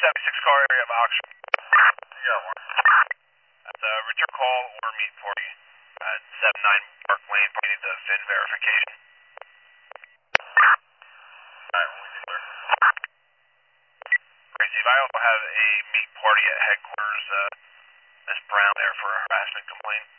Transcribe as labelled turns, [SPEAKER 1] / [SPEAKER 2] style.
[SPEAKER 1] 76 car area of Oxford. Yeah, one. That's a return call or meet for you at 79 Park Lane. You need the VIN verification. Alright, when we get there. Great, Steve. I also have a meet party at headquarters. Miss Brown there for a harassment complaint.